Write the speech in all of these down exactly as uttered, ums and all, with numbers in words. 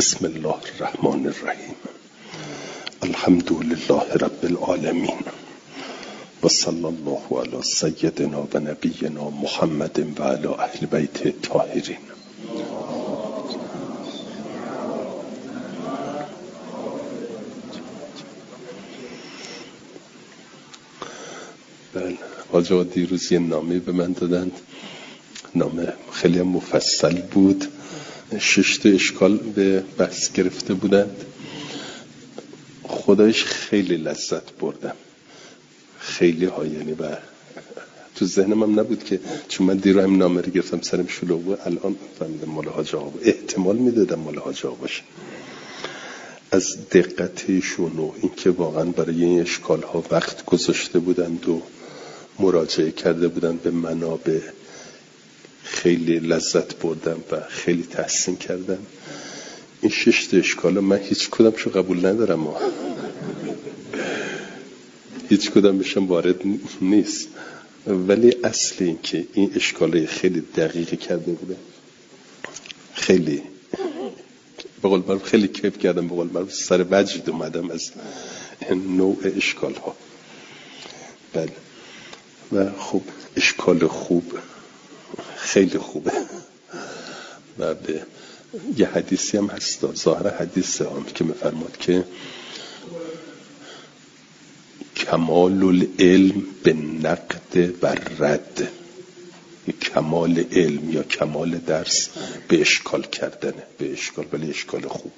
بسم الله الرحمن الرحیم. الحمد لله رب العالمین و صلی الله علی سیدنا و نبینا محمد و علی اهل بیت الطاهرین. بله، حاجا دیروز یه نامه به من دادند، نامه خیلی مفصل بود، شش تا اشکال به بحث گرفته بودند. خدایش خیلی لذت بردم، خیلی ها، یعنی و تو ذهنم هم نبود که چون من دیرو هم نامه رو گرفتم سرم شلوغ بود، الان فهمیدم مال حاج آقا، احتمال میدادم مال حاج آقا باشه. از دقتشون و اینکه واقعا برای این اشکال ها وقت گذاشته بودند و مراجعه کرده بودند به منابع، خیلی لذت بردم و خیلی تحسین کردم. این شش تا اشکال من هیچ کدامشو قبول ندارم، هیچ کدامشم وارد نیست، ولی اصل این که این اشکاله خیلی دقیقی کرده بودم، خیلی به قول معروف خیلی کیف کردم، به قول معروف سر وجد اومدم از نوع اشکال ها. بله، و خب اشکال خوب، خیلی خوبه. و به یه حدیثی هم هست، ظاهر حدیث هم که میفرماد که کمال العلم به نقد و رد، کمال علم یا کمال درس به اشکال کردنه، به اشکال، ولی اشکال خوب.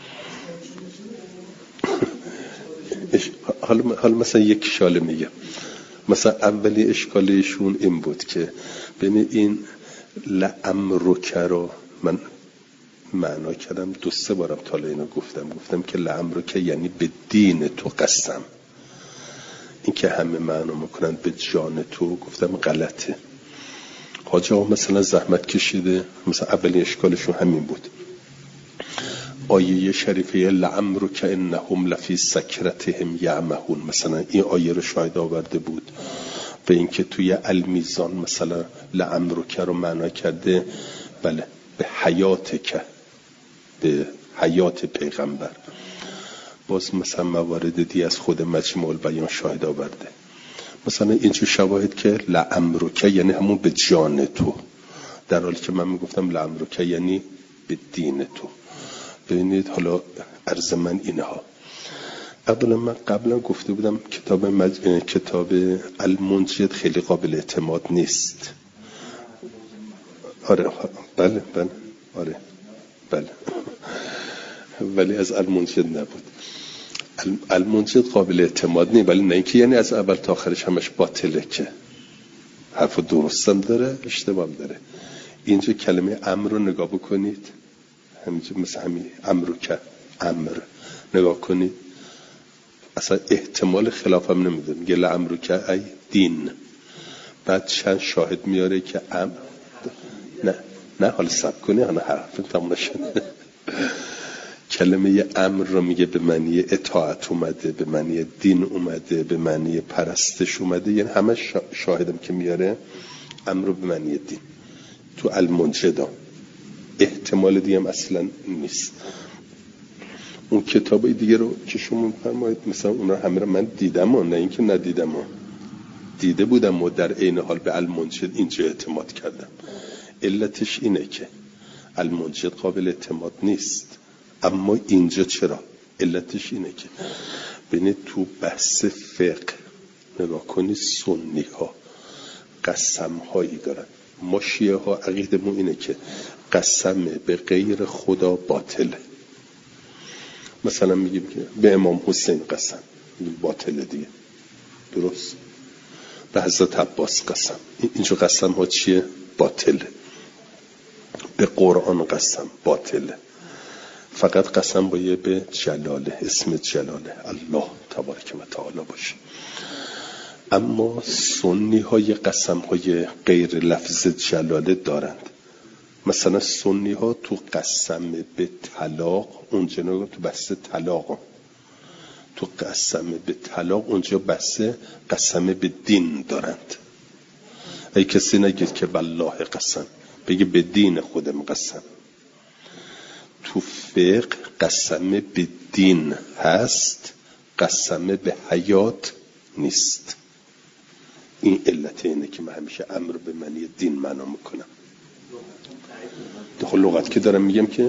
حالا حالا مثلا یک شاله میگم، مثلا اولی اشکالشون این بود که ببین این لعمرک رو من معنا کردم، دو سه بارم تا اینو گفتم گفتم که لعمرک یعنی به دین تو قسم. این که همه معنا میکنن به جان تو، گفتم غلطه. حاج آقا مثلا زحمت کشیده، مثلا اولی اشکالشون همین بود، آیه شریفه لعمرک انهم لفی سکرتهم یعمهون، مثلا این آیه رو شاهد آورده بود. به اینکه توی المیزان مثلا لعمرک رو معنا کرده بله به حیات که، به حیات پیغمبر. باز مثلا موارد دی از خود مجموع البیان شاهد آورده، مثلا اینجور شواهد که لعمرک یعنی همون به جان تو، در حالی که من میگفتم لعمرک یعنی به دین تو. ببینید حالا عرض من اینها، اولا من قبلا گفته بودم کتاب مج... کتاب المنجد خیلی قابل اعتماد نیست. آره بله بله آره بله ولی از المنجد نبود. المنجد قابل اعتماد نیست، ولی نه اینکه یعنی از اول تا آخرش همش باطله، که حرف درستم داره اشتباه داره. اینجا کلمه امر رو نگاه بکنید، همینجا مثل همین امر رو که امر نگاه کنید، اصلا احتمال خلاف هم نمیده، میگه لعمرو که ای دین، بعد چند شاهد میاره که ام نه نه حالا سب کنی، حالا حرف تمام نشده. کلمه امر رو میگه به معنی اطاعت اومده، به معنی دین اومده، به معنی پرستش اومده، یعنی همه شاهدم که میاره امر رو به معنی دین. تو المنجد احتمال دیگه هم اصلا نیست. اون کتابای دیگه رو که شما فرمایید مثلا اون رو همه رو من دیدم و نه اینکه ندیدم و دیده بودم و در عین حال به المنجد اینجا اعتماد کردم. علتش اینه که المنجد قابل اعتماد نیست، اما اینجا چرا؟ علتش اینه که ببینید تو بحث فقه نگاه کنید، سنی ها قسم هایی دارن، ما شیعه ها عقیدمون اینه که قسم به غیر خدا باطله. مثلا میگیم که به امام حسین قسم، باطله دیگه، درست؟ به حضرت عباس قسم، اینجا قسم ها چیه؟ باطله. به قرآن قسم باطله. فقط قسم باید به جلاله، اسم جلاله الله تبارک و تعالی باشه. اما سنی های قسم های غیر لفظ جلاله دارند. مثلا سنی ها تو قسم به طلاق، اونجا نگاه تو بحث طلاق، تو قسم به طلاق اونجا بحث قسم به دین دارند. ای کسی نگید که والله قسم، بگه به دین خودم قسم. تو فقه قسم به دین هست، قسم به حیات نیست. این علت اینه که من همیشه امر به معنی دین معنا میکنم. داخل لغت که دارم میگم که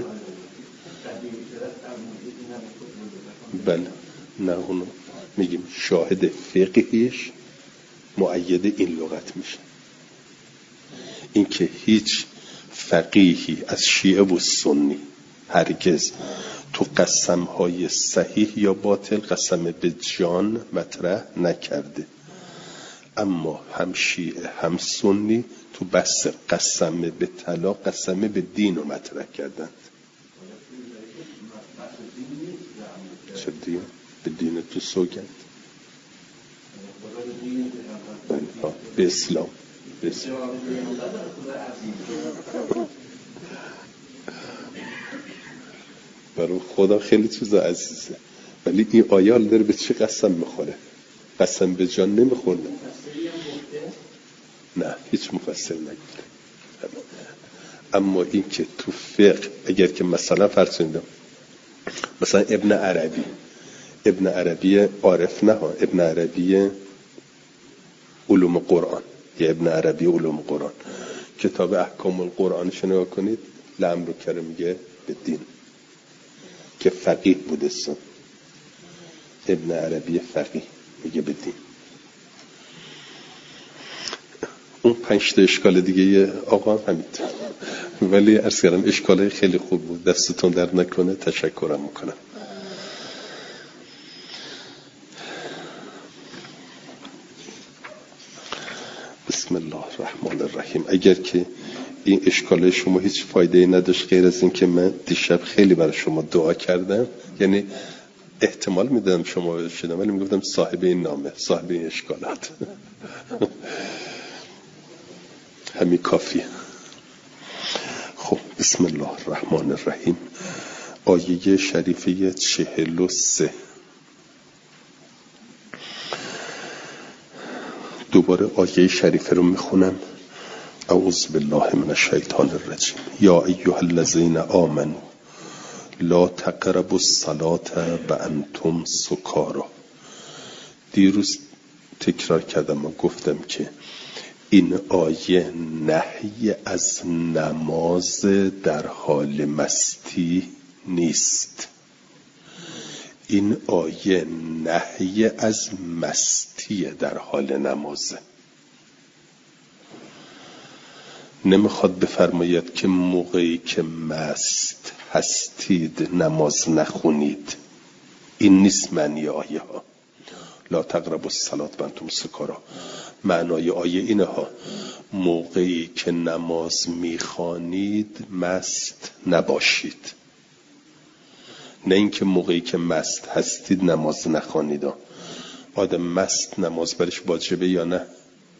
بله، نه اونو میگیم شاهد فقهیش مؤید این لغت میشه. این که هیچ فقیهی از شیعه و سنی هرگز تو قسم‌های صحیح یا باطل قسم به جان مطرح نکرده، اما هم شیعه هم سنی تو بحث قسم به طلاق قسم به دین رو مطرح کردند. چه دین؟ به دین تو سوگند. به اسلام. به اسلام. برای خدا خیلی چیزا عزیزه، ولی این آیه حال داره به چه قسم میخوره؟ قسم به جان نمیخوره. نه، هیچ مفسر نگفته. اما این که تو فقه اگر که مثلا فرض کنید مثلا ابن عربی ابن عربی عارف نه ها ابن عربی علوم قرآن یا ابن عربی علوم قرآن کتاب احکام القرآن شو نگاه کنید، لام رو کرده میگه به دین که فقیه بوده سن. ابن عربی فقیه میگه به دین. اون پنج تا اشکال دیگه آقا هم همینطور، ولی عرض کردم اشکالای خیلی خوب بود. دستتون درد نکنه، تشکرم میکنم. بسم الله الرحمن الرحیم. اگر که این اشکال شما هیچ فایده نداشت غیر از این که من دیشب خیلی برای شما دعا کردم، یعنی احتمال میدادم شما شدم ولی میگفتم صاحب این نامه، صاحب این اشکالات همین کافیه. خب بسم الله الرحمن الرحیم. آیه شریفه چهل و سه. دوباره آیه شریفه رو میخونم. اعوذ بالله من الشیطان الرجیم. یا ایها الذین آمنوا لا تقربوا الصلاة وانتم سکاری. دیروز تکرار کردم و گفتم که این آیه نهی از نماز در حال مستی نیست. این آیه نهی از مستی در حال نمازه. نمیخواد بفرماید که موقعی که مست هستید نماز نخونید. این نیست معنی آیه ها. لا تقربوا الصلاة وانتم سکاری. معنای آیه اینه ها: موقعی که نماز میخوانید مست نباشید، نه اینکه موقعی که مست هستید نماز نخوانید. آدم مست نماز برش واجبه یا نه؟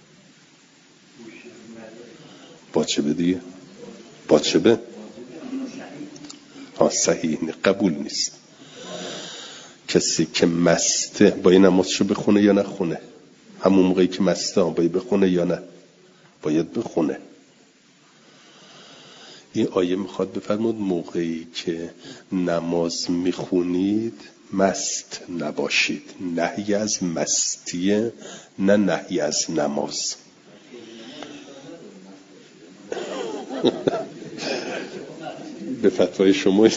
واجبه دیگه، واجبه. ها صحیح قبول نیست. کسی که مسته باید نمازشو بخونه یا نخونه؟ همون موقعی که مسته باید بخونه یا نه؟ باید بخونه. این آیه میخواد بفرمود موقعی که نماز میخونید مست نباشید. نهی از مستیه، نه نهی از نماز. به فتوای شما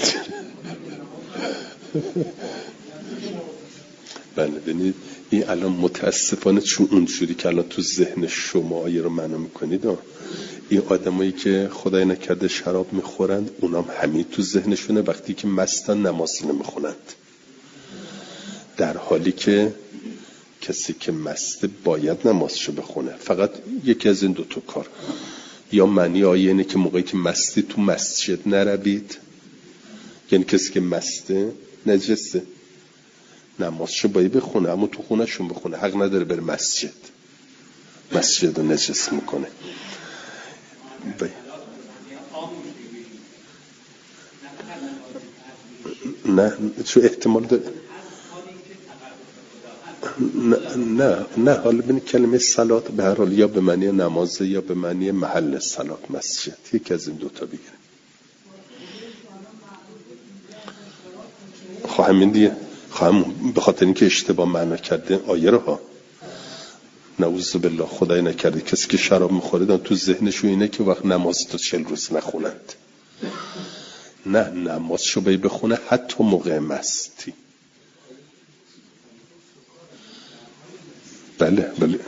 بله. ببینید این الان متاسفانه چون اونجوری که الان تو ذهن شما آیه رو معنا میکنید، این آدمایی که خدای نکرده شراب میخورند اونام همین تو ذهنشونه وقتی که مستن نماز نمیخونند، در حالی که کسی که مسته باید نمازشو بخونه. فقط یکی از این دو تا کار: یا معنی آیه اینه که موقعی که مستی تو مسجد نروید، یعنی کسی که مسته نجسه نمازشو باید بخونه اما تو خونه شون بخونه، حق نداره بره مسجد، مسجد رو نجس میکنه. باید. نه چون احتمال داره. نه نه نه حالا ببین کلمه صلات به هر حال یا به معنی نماز یا به معنی محل صلات مسجد، یکی از این دوتا بگیره. خواهم دیگه خواهم به خاطر اینکه اشتباه معنا کرده آیه رو ها، نعوذ بالله خدای نکرده کسی که شراب میخوره تو ذهنشو اینه که وقت نماز تو چل روز نخونند. نه، نمازشو باید بخونه حتی موقع مستی. بله بله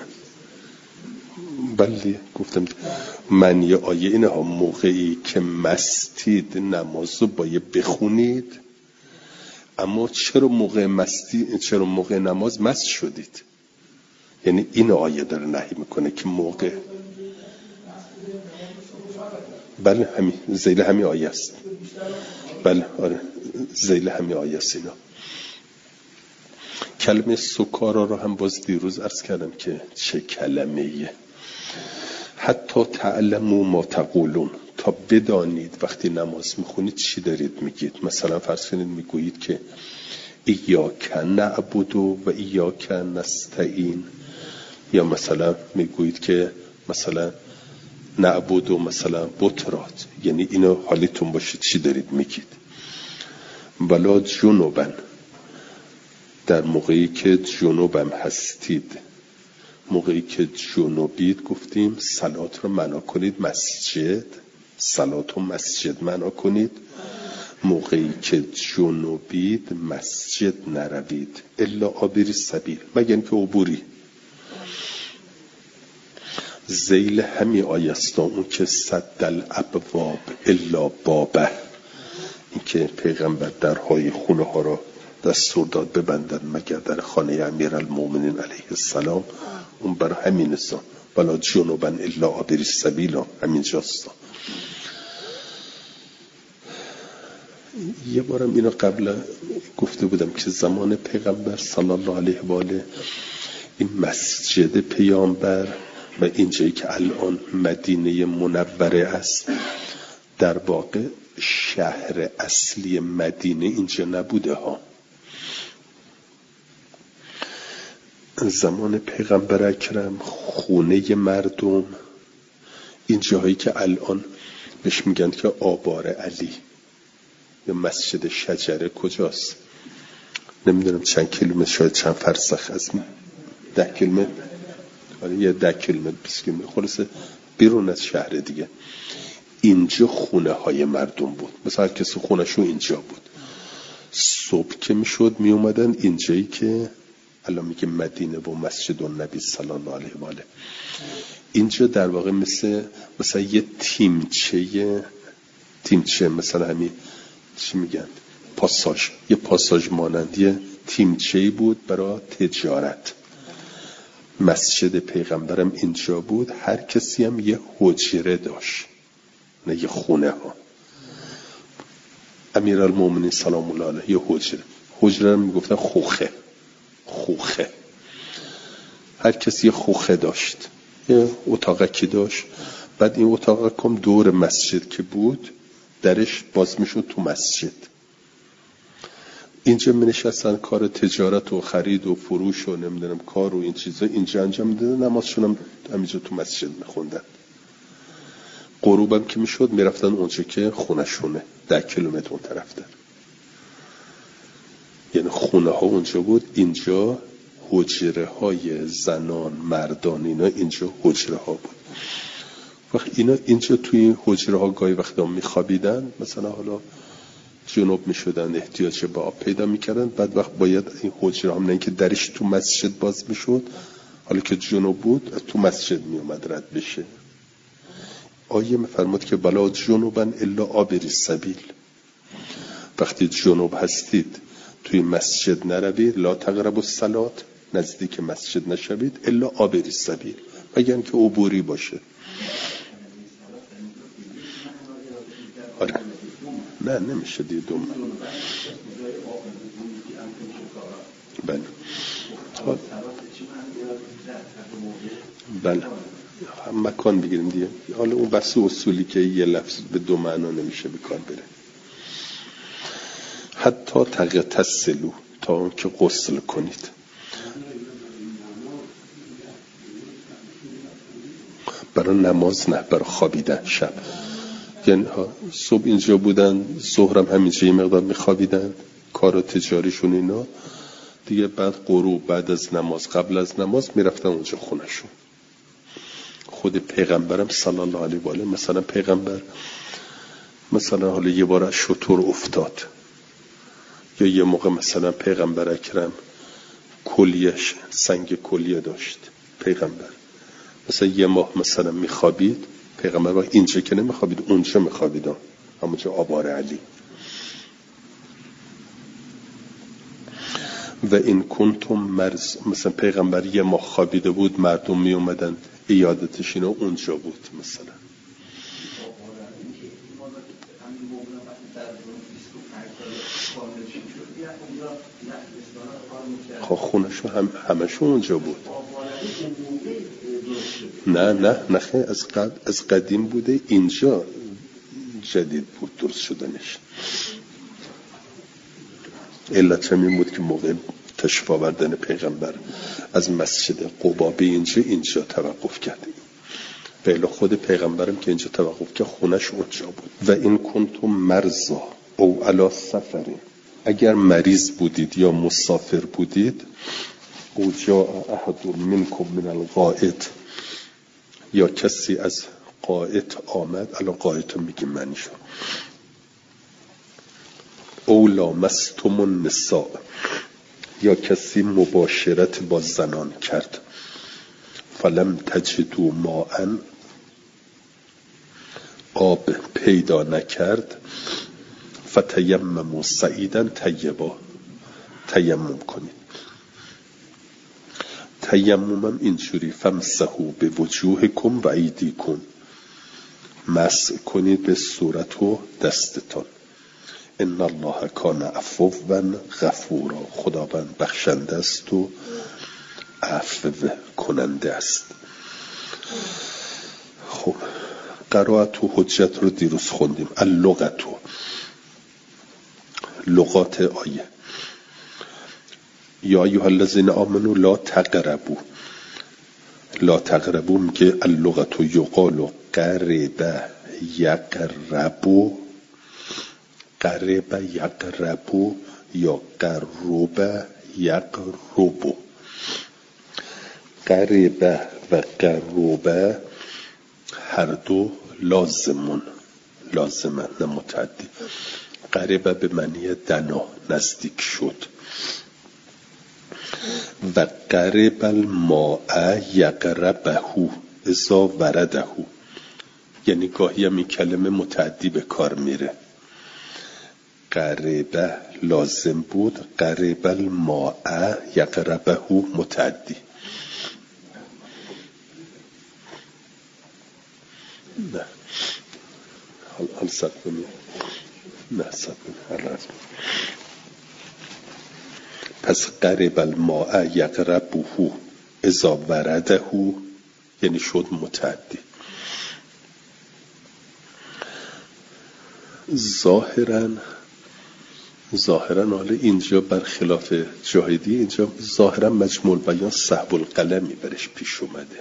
بله گفتم معنی آیه اینه ها، موقعی که مستید نمازو باید بخونید. اما چرا موقع مستی، چرا موقع نماز مست شدید؟ یعنی این آیه داره نهی میکنه که موقع، بله همین ذیل همین آیه است. بله آره ذیل همین آیه است. اینا کلمه سکارا رو هم باز دیروز عرض کردم که چه کلمه ایه. حتی تعلموا ما تقولون، تا بدانید وقتی نماز میخونید چی دارید میگید. مثلا فرض کنید میگویید که ایاک نعبد و ایاک نستعین، یا مثلا میگویید که مثلا نعبد و مثلا بترات، یعنی اینو حالیتون باشه چی دارید میگید. ولا جنوبن، در موقعی که جنوبم هستید، موقعی که جنوبید گفتیم صلات رو معنا کنید مسجد، صلات رو مسجد معنا کنید. موقعی که جنوبید مسجد نروید الا عابری سبیل، مگر اینکه عبوری. ذیل همی آیست اون که صد الابواب الا بابه، این که پیغمبر درهای خونه ها را دستور داد ببندن مگر در خانه امیرالمومنین علیه السلام. اون برای همین است، ولا جنوبا الا عابری سبیل، همین جاست. یه بارم اینو قبل گفته بودم که زمان پیغمبر صلی الله علیه و آله این مسجد پیامبر و اینجایی که الان مدینه منوره است در واقع شهر اصلی مدینه اینجا نبوده ها. زمان پیغمبر اکرم خونه مردم این جاهایی که الان بهش میگن که آبار علی یا مسجد شجره کجاست نمیدونم چند کیلومتر، شاید چند فرسخ از ده کیلومتر، آره یه ده کیلومتر بیست کیلومتر خلاصه بیرون از شهر دیگه. اینجا خونه های مردم بود، مثلا کسی خونه شو اینجا بود. صبح که میشد می اومدن اینجایی که الان میگه مدینه و مسجد النبی صلی الله علیه و آله. اینجا در واقع مثل مثلا یه تیمچه تیمچه مثلا همین چی میگن پاساژ، یه پاساژ مانندی تیمچه‌ای بود برای تجارت. مسجد پیغمبرم اینجا بود، هر کسی هم یه حجره داشت، نه یه خونه ها. امیرالمومنین سلام الله علیه یه حجره، حجره رو میگفتن خوخه، خوخه هر کسی یه خوخه داشت، یه اتاقکی داشت. بعد این اتاق کم دور مسجد که بود درش باز میشد تو مسجد. اینجا می نشستن کار تجارت و خرید و فروش و نمیدونم کار و این چیزا اینجا انجام میدادن، نمازشون هم همینجا تو مسجد میخوندن. غروبم که میشد میرفتن اونجا که خونه شونه ده کیلومتر اون طرف در، یعنی خونه ها اونجا بود. اینجا حجره های زنان مردان اینا اینجا حجره ها بود. وقت اینا اینجا توی حجره ها گاهی وقتا میخوابیدن، مثلا حالا جنوب میشدن احتیاج به آب پیدا میکردن، بعد وقت باید این حجره هم نه که درش تو مسجد باز میشد، حالا که جنوب بود تو مسجد میومد رد بشه. آیه میفرماد که بلا جنوبا الا عابری سبیل، وقتی جنوب هستید توی مسجد نروید، لا تقربوا الصلاة، نزدیک مسجد نشوید، الا عابری سبیل، مگر اینکه عبوری باشه. آره نه نمیشه دیگه دوم. بله بله هم مکان بگیریم دیگه. حالا اون بحث اصولی که یه لفظ به دو معنا نمیشه به کار بره. حتی تغتسلوا، تا اون که غسل کنید. برای نماز نه، برای خوابیدن شب. یعنی صبح اینجا بودن، ظهرم همینجا یه مقدار میخوابیدن، کار تجاریشون اینا دیگه بعد غروب، بعد از نماز، قبل از نماز میرفتن اونجا خونشون. خود پیغمبرم صلی الله علیه و آله، مثلا پیغمبر مثلا حالا یه بار از شتر افتاد، یا یه موقع مثلا پیغمبر اکرم کلیهش سنگ کلیه داشت، پیغمبر مثلا یه ماه مثلا میخوابید، پیغمبر با اینجا که نمیخوابید اونجا میخوابید، همونجا آبار علی. و این کنتم مرز، مثلا پیغمبر یه ماه خوابیده بود، مردم می اومدن عیادتش، اینا اونجا بود مثلا. خب خونشو هم همشون اونجا بود. نه نه نه خیلی از قد از قدیم بوده، اینجا جدید بود درست شدنش. علت همین بود که موقع تشریف آوردن پیغمبر از مسجد قبا به اینجا اینجا توقف کردیم. بله خود پیغمبرم که اینجا توقف کرد خونش اونجا بود. و این کنتم مرضا او علی سفرین، اگر مریض بودید یا مسافر بودید، او جاء احد منکم من الغائط، یا کسی از غائط آمد، الان غائط میگیم معنی شد، او لامستم النساء، یا کسی مباشرت با زنان کرد، فلم تجدوا ماء، آب پیدا نکرد، فتیمموا صعیدا طیبا، تیمم کنید. تیممم اینجوری فامسحوا بوجوهکم و ایدیکم، مسح کنید به صورت و دستتان. ان الله کان عفوا غفورا، خداوند بخشنده است و عفو کننده است. خب قرائت و حجت رو دیروز خوندیم. اللغت و لغات آیه، یا ایها الذین آمنوا لا تقربوا، لا تقربوا میگه اللغت و یقال قرب یقربو، قرب یقربو یا قرب یقربو. قرب و قرب هر دو لازمون، لازمن نه متعدی. قرب به معنی دنا، نزدیک شد. و قرب الماء یقربه اذا ورده، یعنی گاهی هم این کلمه متعدی به کار میره. قربه لازم بود، قرب الماء یقربه متعدی. نه حال صد بمید نه صد بمید. پس قرب الماء یقربه اذا ورده یعنی شد متعدی. ظاهراً ظاهراً حالا اینجا برخلاف جاهدی، اینجا ظاهراً مجموع بیان سحب القلمی برش پیش اومده.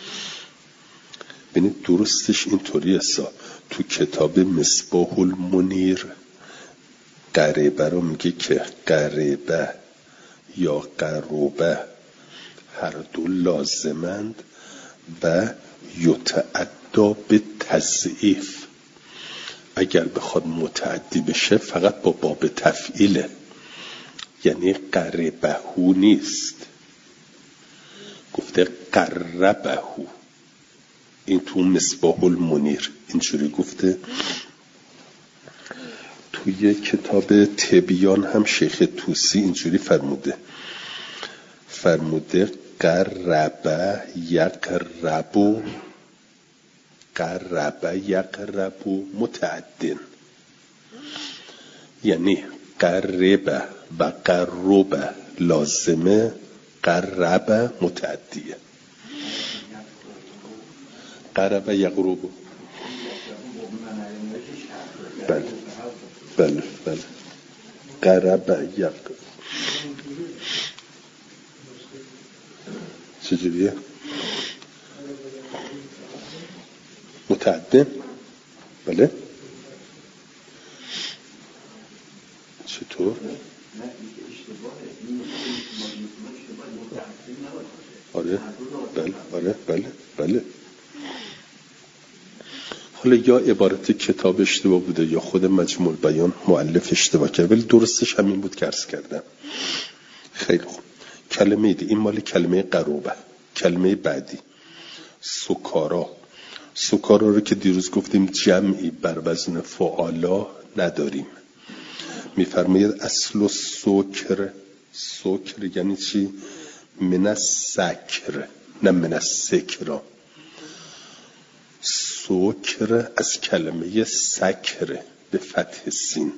ببینید درستش اینطوری است. تو کتاب مصباح المنیر قریبه رو میگه که قریبه یا قروبه هر دو لازمند و یتعدا به تضعیف. اگر بخواد متعدی بشه فقط با باب تفعیله، یعنی قربهو نیست، گفته قربهو. این تو مصباح المنیر اینجوری گفته. توی کتاب تبیان هم شیخ توسی اینجوری فرموده، فرموده قربه یقربو، قربه یقربو متعدن، یعنی قربه و قربه لازمه، قربه متعدیه. قربه یقربو بله بله بله قربه یقربو چجوریه؟ متعدن بله. چطور؟ آره بله آره بله بله. حالا یا عبارت کتاب اشتباه بوده یا خود مجموع بیان مؤلف اشتباه کرد، ولی درستش همین بود که عرض کردم. خیلی خوب. کلمه دی این مال کلمه قروبه. کلمه بعدی سکارا. سکارا رو که دیروز گفتیم جمعی بر وزن فعالا نداریم. میفرماید اصل سکر، سکر یعنی چی؟ من السکر نه من السکرا. سکر از کلمه سکر به فتح سین.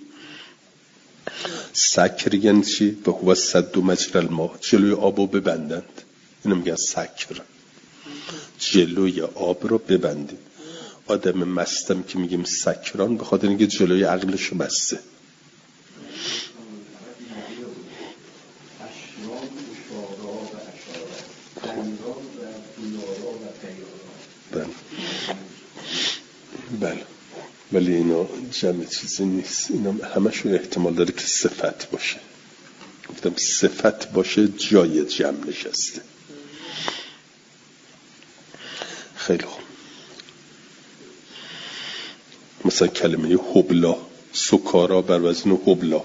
سکر یعنی چی؟ به هو سد مجرى الماء، جلوی آب رو ببندند. اینو میگن سکر، جلوی آب رو ببندید. آدم مستم که میگیم سکران به خاطر اینکه جلوی عقلش بسته. بله بله، ولی اینا جمع چیزی نیست، اینا همشون احتمال داره که صفت باشه. گفتم صفت باشه جای جمع نشسته. خیلی خوب. مثلا کلمه حبلا، سکارا بر وزن حبلا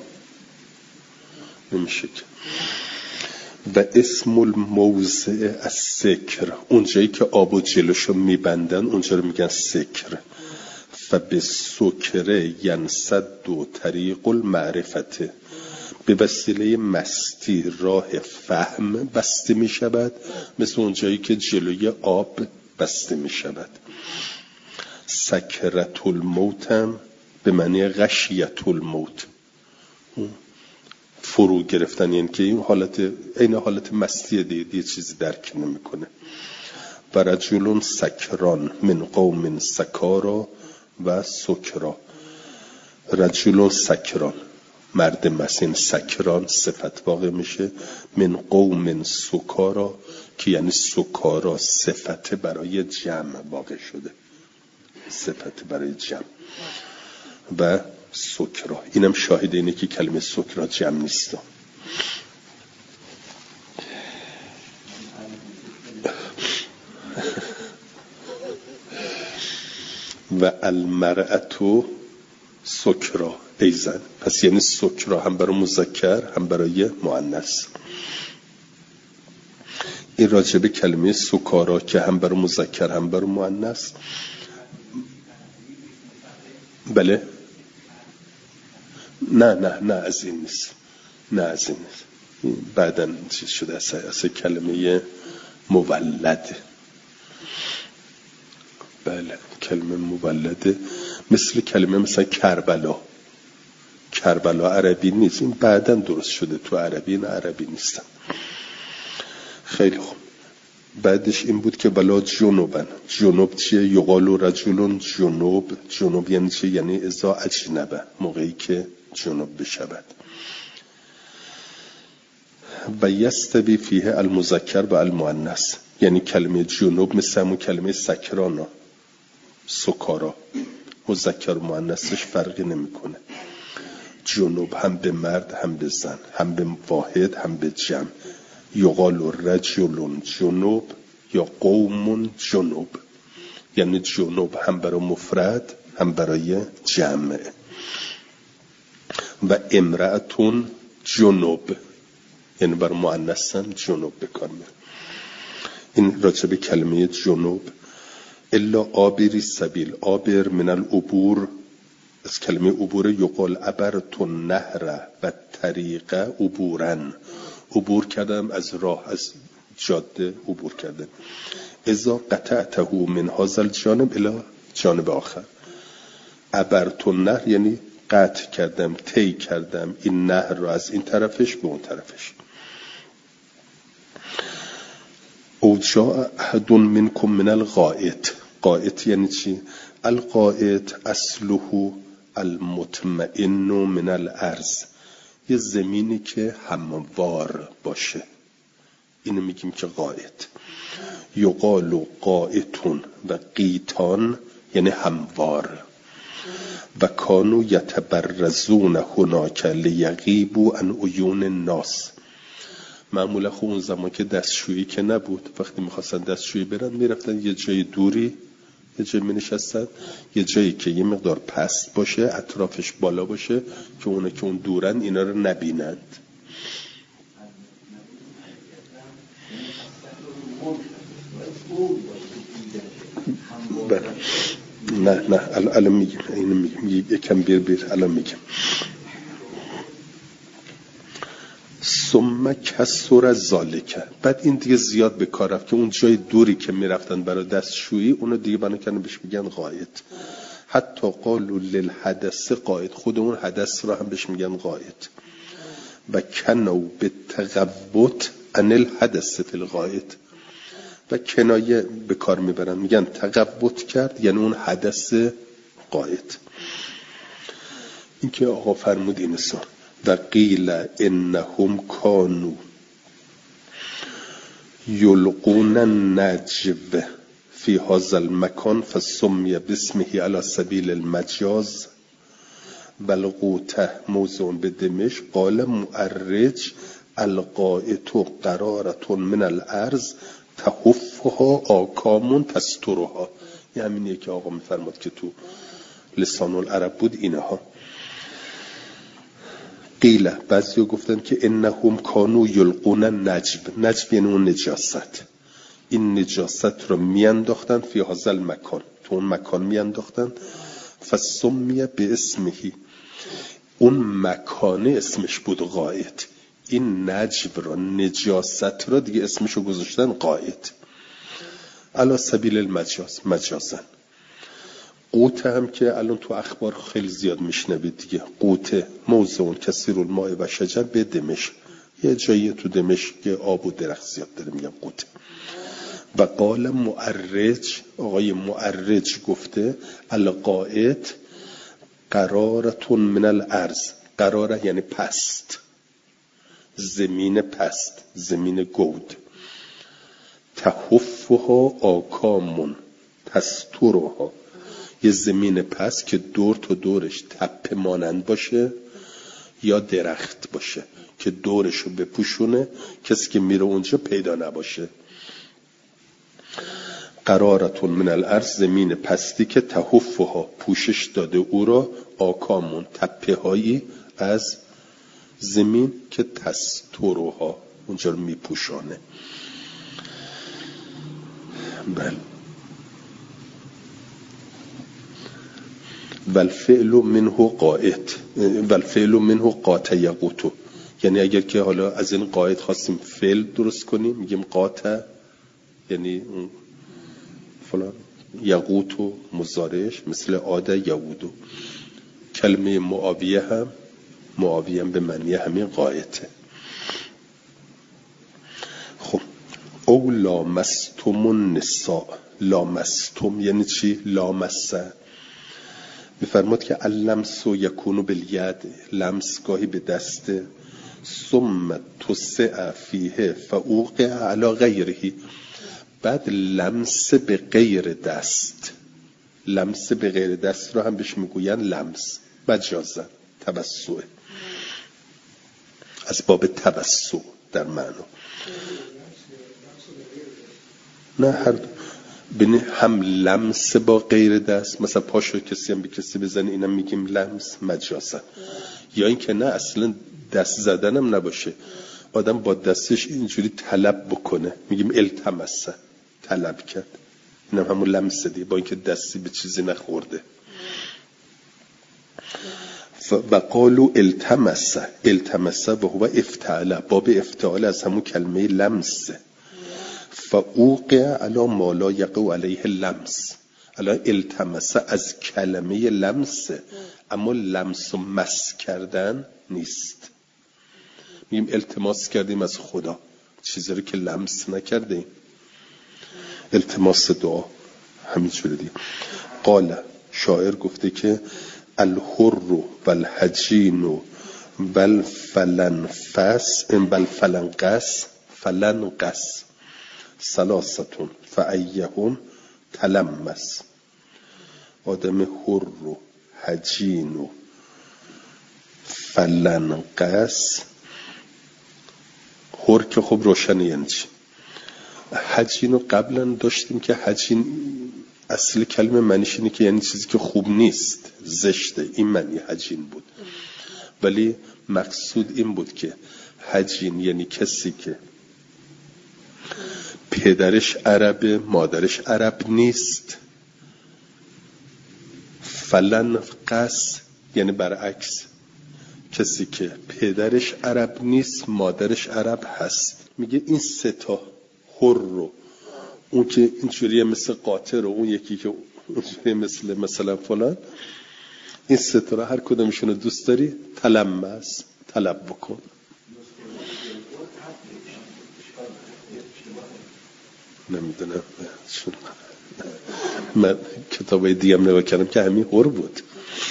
نمیشه که. و اسم الموضع از سکر، اونجایی که آب و جلوشو میبندن اونجا رو میگن سکر. فبه سکره ینسد و طریق المعرفت، به وسیله مستی راه فهم بسته می شود، مثل اونجایی که جلوی آب بسته می شود. سکرت الموت هم به معنی غشیت الموت، فرو گرفتن، یعنی که این حالت این حالت مستی دیگه یه چیزی درک نمیکنه. و رجل سکران من قوم سکارا و سکرا. رجل سکران مرد مسین، سکران صفت واقع میشه، من قوم سکارا که یعنی سکارا صفت برای جمع واقع شده، صفت برای جمع. و سکرا اینم شاهد اینه که کلمه سکرا جمع نیست. و المرأة سکرا ایزن، پس یعنی سکرا هم برای مذکر هم برای مؤنث. این راجبه کلمه سکارا که هم برای مذکر هم برای مؤنث. بله نه نه نه از این نیست، نه از این نیست، بعداً چیز شده اصلا کلمه مولد. بله کلمه مولده، مثل کلمه مثلا کربلا. کربلا عربی نیست، این بعداً درست شده تو عربی، نه عربی نیستم. خیلی خوب. بعدش این بود که بلا جنوبن. جنوب چیه؟ یقال رجل جنوب. جنوب یعنی چیه؟ یعنی اذا اجنبه، موقعی که جنوب بشود. و یستوی فیه المذکر و المؤنث، یعنی کلمه جنوب مثل همون کلمه سکرانا، سکارا، مذکر و مؤنثش فرقی نمیکنه. جنوب هم به مرد هم به زن، هم به واحد هم به جمع. یقال رجل جنوب یا قوم جنوب، یعنی جنوب هم برای مفرد هم برای جمع. و امرأتون جنوب، یعنی برای مؤنث هم جنوب بکار میاد. این راجع به کلمه جنوب. الا عابری سبیل، عابر من العبور، از کلمه عبور. یقال عبرت النهر و طریق عبورن، عبور کردم از راه، از جاده عبور کردم. اذا قطعته من هذا الجانب الى جانب آخر. عبرت النهر یعنی قطع کردم، طی کردم این نهر رو از این طرفش به اون طرفش. او جاء احد منکم من الغائط. غائط یعنی چی؟ الغائط اصله المطمئن من الارض، یه زمینی که هموار باشه، اینو میگیم که غائط. یقال قائتون و قیتان یعنی هموار. و کانو یتبرزون هناک لیغیبوا عن عیون الناس. معمولا خب اون زمان که دستشویی که نبود، وقتی میخواستن دستشویی برن میرفتن یه جای دوری، یه جایی می نشستن، یه جایی که یه مقدار پست باشه، اطرافش بالا باشه که اونا که اون دورن اینا رو نبینند. بله. نه نه الان میگم، اینو میگم، یکم بیر بیر الان میگم. ثم کسر ذالک، بعد این دیگه زیاد به کار رفت که اون جای دوری که میرفتن برای دستشویی اونو دیگه بنا کردن بهش میگن غایط. حتی قالوا للحدث غایط، خود اون حدث رو هم بهش میگن غایط. و کنوا بالتغبط عن الحدث فی الغایط، و کنایه به کار میبرن، میگن تغبط کرد یعنی اون حدث غایط. این که آقا فرمود این سان و قیل انهم کانوا یلقون النجو فی هذا المکان فسمی باسمه علی سبیل المجاز والقوته موضع بدمشق. قال معرج القائط قرارة من الارض تحفها آکام تسترها. یه همینیه که آقا میفرماد که تو لسان العرب بود اینها. قیل، بعضی گفتن که انهم کانوا یلقون النجب، نجب یعنی اون نجاست، این نجاست رو میانداختن فی هذا المکان، تو اون مکان میانداختن. فسمی باسمه، اون مکانه اسمش بود غایط، این نجب را، نجاست را دیگه اسمشو گذاشتن غایط. علی سبیل المجاز، مجازن. قوته هم که الان تو اخبار خیلی زیاد میشنوید دیگه، قوته موضع کثیر الماء و شجر به دمشق، یه جایی تو دمشق که آب و درخت زیاد داره، میگن قوته. و قال معرج، آقای معرج گفته القائط قرارتون من الارض، قراره یعنی پست، زمین پست، زمین گود. تحفها آکامون تسترها، یه زمین پست که دور تا دورش تپه مانند باشه یا درخت باشه که دورشو بپوشونه، کسی که میره اونجا پیدا نباشه. قرارتون من الارض، زمین پستی که تحفها پوشش داده او را، آکامون تپه هایی از زمین که تسترها اونجا رو میپوشانه. بله. والفعل منه قائط، والفعل منه قاطع یقوتو، یعنی اگر که حالا از این قائط خواستیم فعل درست کنیم میگیم قاطع، یعنی فلان، یقوتو مضارعش مثل عاده یعودو. کلمه معاویه هم، معاویه هم به معنی همین قائطه. خب او لامستم النساء، لامستم یعنی چی؟ لامسه میفرماد که اللمس یکونو بالید، لمس گاهی به دست، ثم تسع فیه فوقع علی غیره، بعد لمس به غیر دست، لمس به غیر دست رو هم بهش میگوین لمس، مجازن، توسع، از باب توسع در معنا. نه هر بینی هم لمس با غیر دست، مثلا پاشو کسی هم به کسی بزنه اینم میگیم لمس، مجازن. یا این که نه اصلا دست زدنم نباشه، آدم با دستش اینجوری طلب بکنه میگیم التمسه، طلب کرد، اینم همون لمس دی، با اینکه دستی به چیزی نخورده. و قالو التمسه، التمسه و هو افتعال، باب افتعال از همون کلمه لمسه. فوقع علی ما لا یقع علیه لمس، الان التمسه از کلمه لمسه، اما لمس و مس کردن نیست. میگیم التماس کردیم از خدا چیزی رو که لمس نکردیم، التماس دعا همین جوری دیگه. قال، شاعر گفته که الحر والحجین والفلنفس والفلنقس فلنقس ثلاثتون فایهم تلمس. آدم حر و حجین و فلن قص. هر که خب روشنه یعنی چی؟ حجین رو قبلا داشتیم که حجین اصل کلمه معنیش اینه که یعنی چیزی که خوب نیست، زشته، این معنی حجین بود. ولی مقصود این بود که حجین یعنی کسی که پدرش عربه مادرش عرب نیست. فلن قص یعنی برعکس، کسی که پدرش عرب نیست مادرش عرب هست. میگه این سه تا هر رو، اون که اینجوریه مثل قاطر و اون یکی که اینجوریه مثل مثلا فلان، این سه تا رو هر کدومشون رو دوست داری تلمس طلب بکن. نمیدونم من کتابای دیگه هم نگاه کردم که همین هر بود.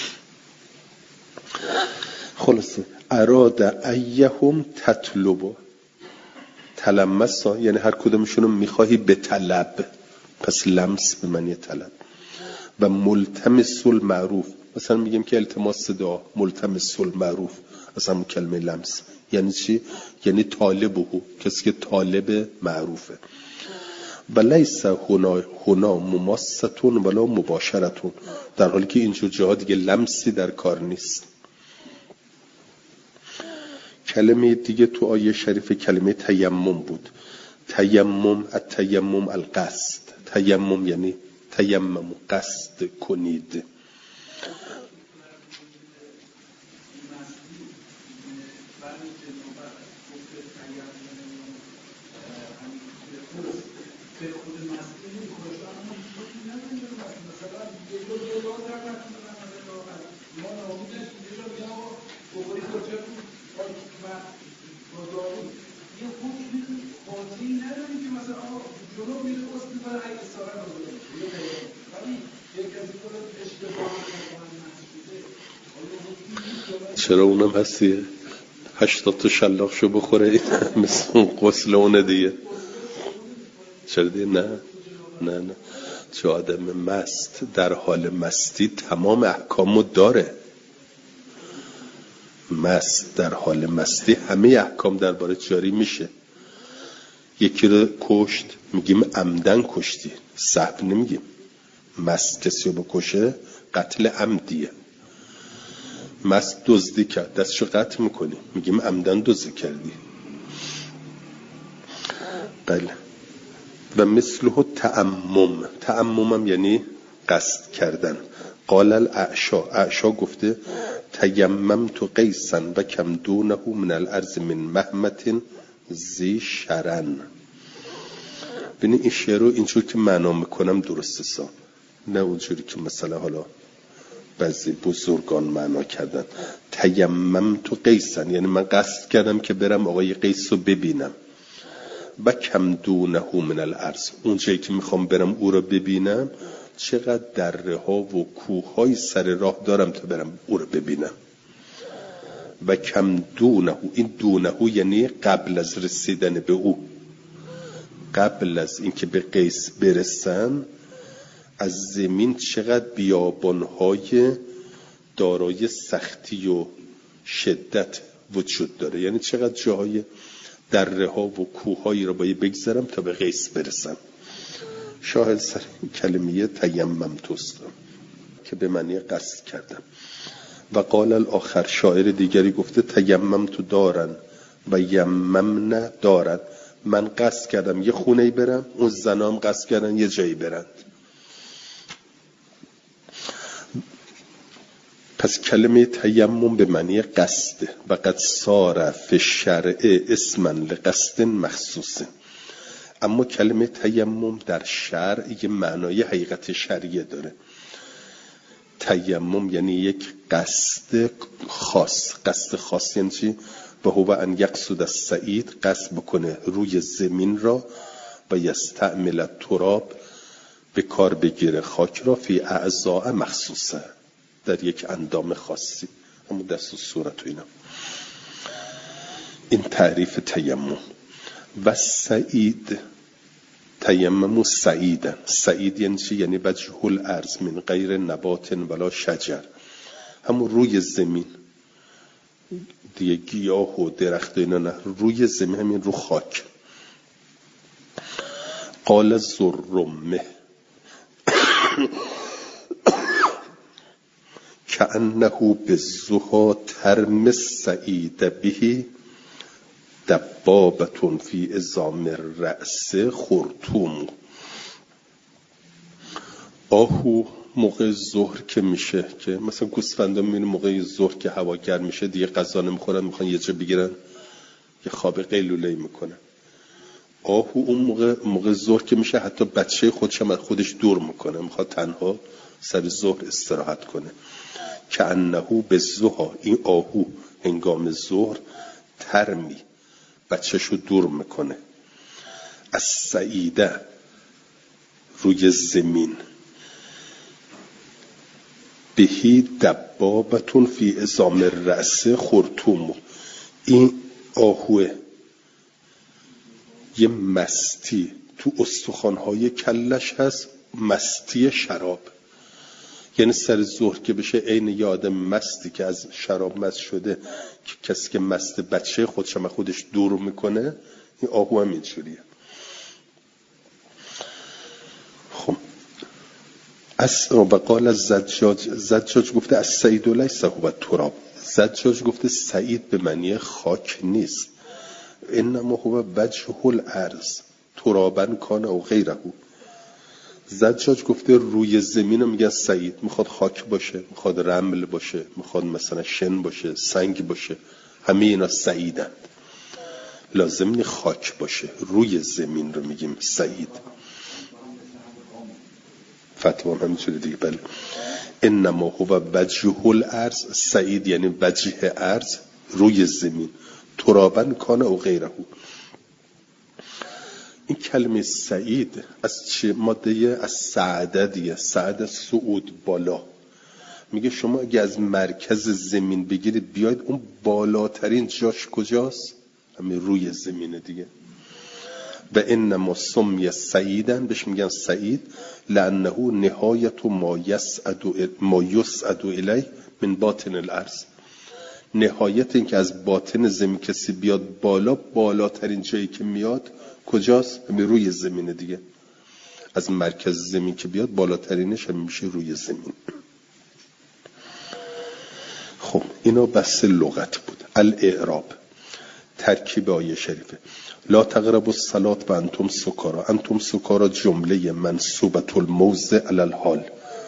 خلاصه اراد ایهم تطلبو، تلمس یعنی هر کدومشون رو میخواهی به طلب، پس لمس به معنی طلب. و ملتمس المعروف، مثلا میگیم که التماس دعا، ملتمس المعروف اصلا کلمه لمس یعنی چی؟ یعنی طالبه، کسی که طالب معروفه. و لیس هنا هنا مماستون ولا مباشرتون، در حالی که اینجور جاها دیگه لمسی در کار نیست. کلمه دیگه تو آیه شریف کلمه تیمم بود. تیمم، التیمم القصد، تیمم یعنی تیمم قصد کنید. چرا اونم هستی هشتاد تا شلاق شو بخوره مثل اون غسل اونه دیگه؟ چرا دیگه؟ نه نه نه چه آدم مست در حال مستی تمام احکامو داره. مست در حال مستی همه احکام درباره جاری میشه. یکی رو کشت میگیم عمدن کشتی، سهو نمیگیم. مست کسی رو بکشه قتل عمدیه. مست دزدی کرد دستشو قطع میکنی میگیم عمدن دزدی کردی. بله. و مثله تعمم، تعممم یعنی قصد کردن. قال الاعشا، اعشا گفته تیممت قیسا و کم دونه من الارض من مهمت زی شرن. ببین این شعر رو اینجور که معنا میکنم درسته سا، نه اونجوری که مثلا حالا بعضی بزرگان معنا کردن. تیممت قیسا یعنی من قصد کردم که برم آقای قیس رو ببینم. و کم دونه من الارض، اون جایی که میخوام برم او رو ببینم چقدر دره ها و کوه های سر راه دارم تا برم او رو ببینم. و کم دونه، این دونه یعنی قبل از رسیدن به او، قبل از اینکه به قیس برسن از زمین چقدر بیابانهای دارای سختی و شدت وجود داره، یعنی چقدر جاهای دره ها و کوه هایی رو باید بگذرم تا به قیس برسم. شاهد سر کلمه تیمم توست که به معنی قصد کردم. و قال الاخر، شاعر دیگری گفته تیمم تو دارن و یممن دارن، من قصد کردم یه خونه‌ای برم، اون زنام قصد کردن یه جایی برند. پس کلمه تیمم به معنی قصد و قد صار فی الشرع اسما لقصد مخصوص. اما کلمه تیمم در شرع یه معنای حقیقت شرعی داره. تیمم یعنی یک قصد خاص. قصد خاص یعنی چی؟ و هو ان یقصد الصعید، قصد بکنه روی زمین را، و یستعمل التراب، به کار بگیره خاک را، فی اعضاء مخصوصه، در یک اندام خاصی، همون دست و صورت و اینا. این تعریف تیمم. و سعید، تیمم و سعیدن. سعید یعنی چی؟ یعنی وجه الارض من غیر نبات ولا شجر، همون روی زمین دیگه، گیاه و درخت اینا نه، روی زمین، همین رو خاک. قال زرمه کأنه بالزها ترم السعید به دبابة فی عظام الرأس خرطوم. آهو موقع ظهر که میشه، که مثلا گوسفندا میبینی موقع ظهر که هوا گرم میشه دیگه غذا نمیخورن، میخوان یه جا بگیرن یه خواب قیلوله‌ای میکنن. آهو اون موقع موقع ظهر که میشه حتی بچه خودش هم از خودش دور میکنه، میخواد تنها سر ظهر استراحت کنه. کأنه بالزها، این آهو هنگام ظهر ترمی، بچه‌شو دور میکنه. از سعیده، روی زمین، بهی دبابتون فی عظام الرأس خرطوم. این آهوه یه مستی تو استخوان‌های کلش هست، مستی شراب. یعنی سر ظهر که بشه عین یه آدم مستی که از شراب مست شده، که کسی که مست بچه خودش هم خودش دور میکنه، این آهو هم اینجوریه. خب از وقال از زجاج، زجاج گفته از سعید لیس هو تراب. زجاج گفته سعید به معنی خاک نیست، انما هو وجه الارض ترابا کان او غیره. زجاج گفته روی زمین رو میگن سعید، میخواد خاک باشه، میخواد رمل باشه، میخواد مثلا شن باشه، سنگ باشه، همه اینا سعیدند. لازم نی خاک باشه، روی زمین رو میگیم سعید. فتوا همینجوری دیگه. بله. انما هو وجه الارض، سعید یعنی وجه ارض، روی زمین. ترابا کان او غیره. این کلمه سعید از چه ماده؟ از سعده دیگه. سعده صعود، بالا. میگه شما اگه از مرکز زمین بگیرید بیاید، اون بالاترین جاش کجاست؟ همین روی زمینه دیگه. و انما سمی سعیدن، بهش میگن سعید لانه نهایت ما یسعد ما یسعد الیه من باطن الارض. نهایت این که از باطن زمین کسی بیاد بالا، بالاترین جایی که میاد کجاست؟ همین روی زمینه دیگه. از مرکز زمین که بیاد بالاترینش هم میشه روی زمین. خب اینا بس لغت بود. الاعراب، ترکیب آیه شریفه. لا تقربوا الصلاة و انتم سکارا. انتم سکارا جمله منصوبة الموضع علی الحال،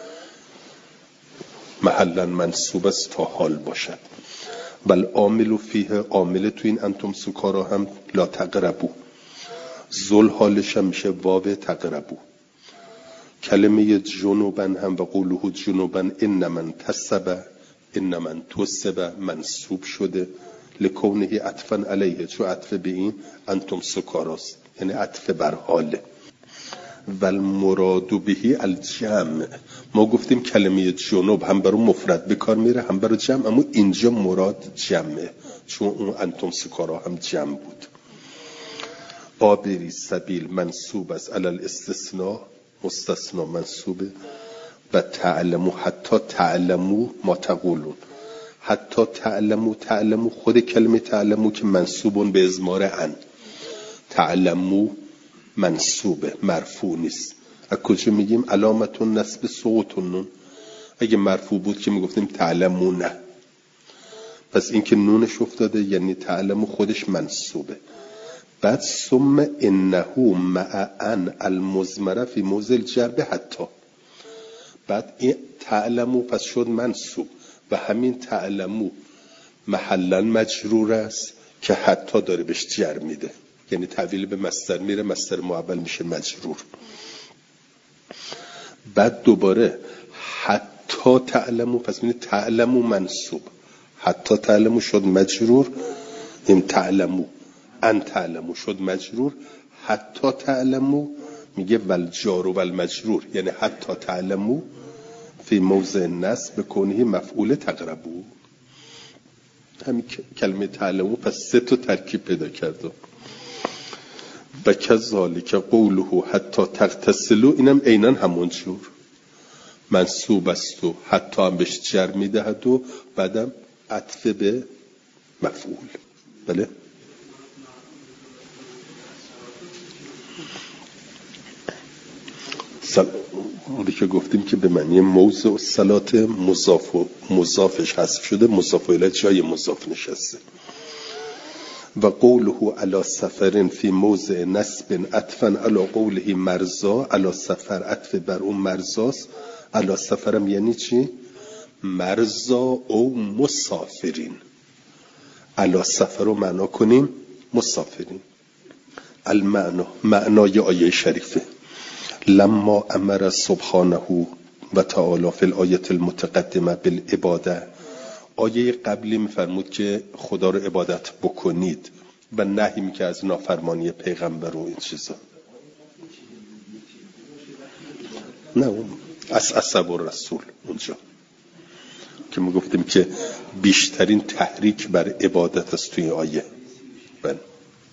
محلا منصوب است تا حال باشد. بل عامل فیه، عامل تو این انتم سکارا هم لا تقربوا، ذل حالش هم میشه واو تقربوا. کلمه جنوبن هم و قوله جنوبن انما انتصب، انما انتصب منصوب شده لکونه عطفا علیه، چون عطف به این انتم سکاراست، یعنی عطف بر حاله. والمراد بهی الجمع. ما گفتیم کلمه جنوب هم برای مفرد به کار میره هم برای جمع، اما اینجا مراد جمعه، چون اون انتم سکارا هم جمع بود. آبری سبیل منصوب است علی الاستثناء، مستثنا منصوبه. و تعلمو، حتی تعلمو ما تقولون، حتی تعلمو، تعلمو خود کلمه تعلمو که منصوبون به ازمار ان، تعلمو منصوبه، مرفوع نیست. از کجا میگیم؟ علامتون نصب سقوطون نون. اگه مرفوع بود که میگفتیم تعلمو نه، پس این که نونش افتاده یعنی تعلمو خودش منصوبه. بعد ثم انه مع ان المضمره فی موضع الجر حتی، بعد این تعلمو پس شد منصوب و همین تعلمو محلا مجرور است که حتی داره بهش جر میده، یعنی تحویل به مصدر میره، مصدر معول میشه مجرور. بعد دوباره حتی تعلمو، پس میگه تعلمو منصوب، حتی تعلمو شد مجرور، این تعلمو ان تعلمو شد مجرور، حتی تعلمو میگه ول جار و ول مجرور، یعنی حتی تعلمو فی موضع نصب کنه مفعول تقربو. همین کلمه تعلمو پس سه تا ترکیب پیدا کرده. و کذالک قوله حتی تغتسلوا، اینم عیناً همون جور. منصوب است و حتی هم بهش جر میدهد و بعدم عطف به مفعول. بله اونی که گفتیم که به معنی موضع الصلات مضاف و مضافش حذف شده، مضاف الیه جای مضاف نشسته. و قوله علی سفر فی موضع نصب عطفا علی قوله مرزا، علی سفر عطف بر اون مرزاست. علی سفرم یعنی چی؟ مرزا او مسافرین. علی سفر رو معنا کنیم مسافرین. المعنی معنای آیه شریفه لما امر سبحانه و تعالی فی الآیه المتقدمه بالعباده، آیه قبلی میفرمود که خدا رو عبادت بکنید و نهی میکنه از نافرمانی پیغمبر و این چیزا. نه از عصب و رسول اونجا که ما گفتیم که بیشترین تحریک بر عبادت است توی آیه. بله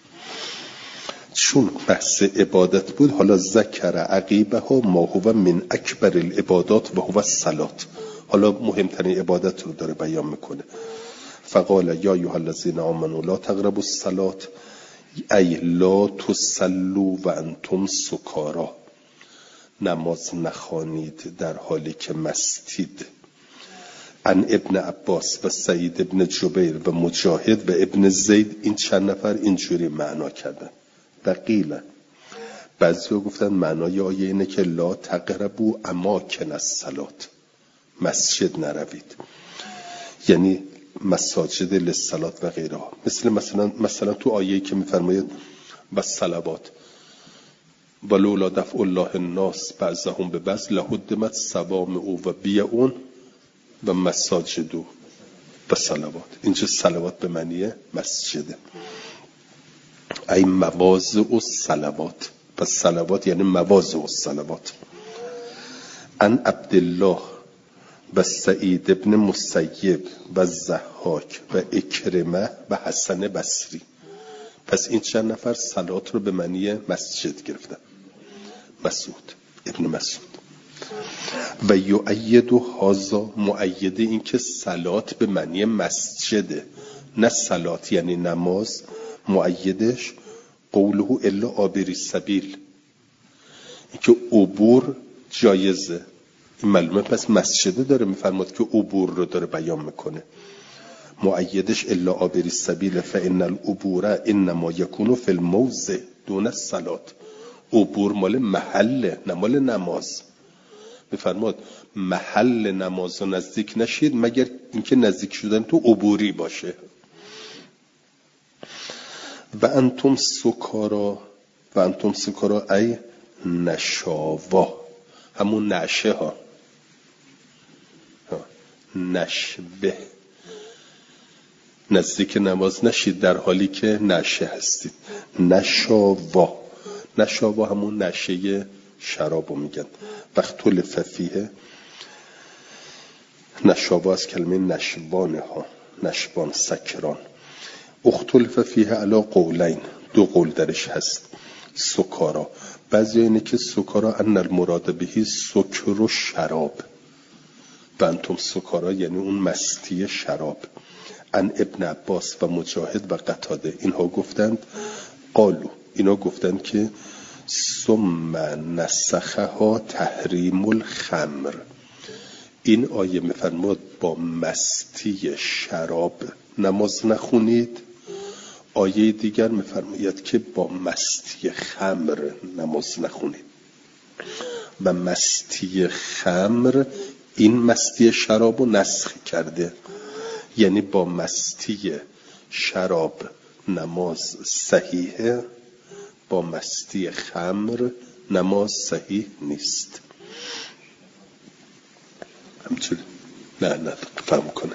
چون بحث عبادت بود، حالا ذکر عقیبه ها ما هو من اکبر العبادات و هو الصلات، حالا مهمترین عبادت رو داره بیان میکنه. فقال یا ایها الذین آمنوا لا تقربوا الصلاة ای لا تصلوا و انتم سکارا، نماز نخوانید در حالی که مستید. عن ابن عباس و سعید ابن جبیر و مجاهد و ابن زید، این چند نفر اینجوری معنا کردن. دقیقا بعضی ها گفتن معنای آیه اینه که لا تقربوا اماکن الصلاة، مسجد نروید، یعنی مساجد للصلات و غیرها. مثل مثلا مثلا تو آیه‌ای که میفرماید و صلوات ولولا دفع الله الناس بعضهم ببعض لهدمت صوامع و بیع و مساجد و صلوات. اینجا صلوات به معنی مسجده، ای مواضع الصلوات، پس صلوات یعنی مواضع الصلوات. ان عبدالله و سعید ابن مسیب و زحاک و اکرمه و حسن بصری، پس این چند نفر صلات رو به معنی مسجد گرفتن. مسعود ابن مسعود و یؤید هذا، مؤید این که صلات به معنی مسجده نه صلات یعنی نماز، مؤیدش قوله الا عابری السبیل، این که عبور جایزه. این معلومه پس مسجده داره میفرماد که عبور رو داره بیان میکنه. مؤیدش الا عابری السبیل فان العبور انما یکون فی الموضع دون الصلاة، عبور مال محل نه مال نماز. میفرماد محل نماز رو نزدیک نشید مگر اینکه نزدیک شدن تو عبوری باشه. و انتم سکارا، و انتم سکارا ای نشاوا، همون نشه ها، نشبه، نزدیک نماز نشید در حالی که نشه هستید. نشاوا، نشاوا همون نشه شرابو میگن. وقت لففیه نشاوا از کلمه نشبانه ها، نشبان سکران. اختلف فیه علا قولین، دو قول درش هست. سکارا، بعضی اینه که سکارا ان المراد بهی سکر و شراب، و انتم سکارا یعنی اون مستی شراب. ان ابن عباس و مجاهد و قتاده اینها گفتند قالو، اینا گفتند که ثم نسخها تحریم الخمر، این آیه میفرماد با مستی شراب نماز نخونید. آیه دیگر میفرماید که با مستی خمر نماز نخونید. و مستی خمر این مستی شراب رو نسخ کرده، یعنی با مستی شراب نماز صحیحه، با مستی خمر نماز صحیح نیست. همچنین نه نه فهم کنه.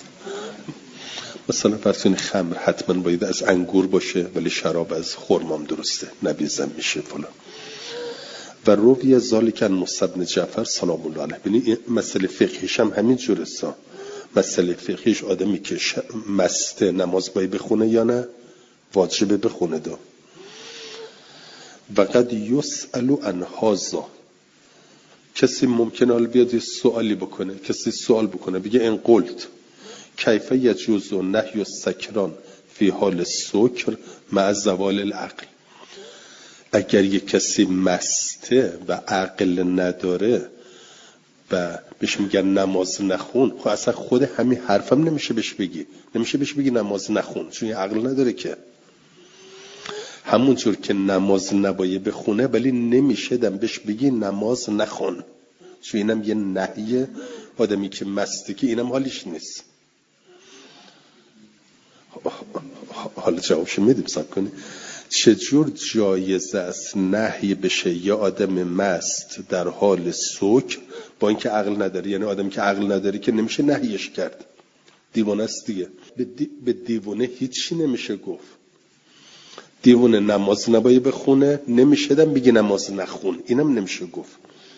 مثلا فرسون خمر حتما باید از انگور باشه ولی شراب از خرمام درسته، نبیزم میشه فلان. و روی ذالک موسی بن جعفر سلام الله علیه. ببین این مسئله فقهیش هم همین جوره است. مسئله فقهیش آدمی که مست نماز باید بخونه یا نه، واجبه بخونه دا. و قد یسأل عن هذا، کسی ممکنه حالا بیاد یه سوالی بکنه، کسی سوال بکنه بگه ان قلت کیف یجوز نهی السکران فی حال سکر مع زوال العقل، اگر یک کسی مسته و عقل نداره و بهش میگن نماز نخون، خب اصلا خود همین حرفم نمیشه بهش بگی، نمیشه بهش بگی نماز نخون، چون عقل نداره که. همونجور که نماز نباید بخونه ولی نمیشه دم بهش بگی نماز نخون، چون اینم یه نهیه. آدمی که مسته که اینم حالیش نیست. حالا جوابشو میدیم، صبر کنی. چجور جایزه است نهی بشه یا آدم مست در حال سکر با اینکه عقل نداره؟ یعنی آدمی که عقل نداره که نمیشه نهیش کرد، دیوانه است دیگه. به, دی... به دیوانه هیچی نمیشه گفت. دیوانه نماز نباید بخونه، نمیشه دم بگی نماز نخون، اینم نمیشه گفت.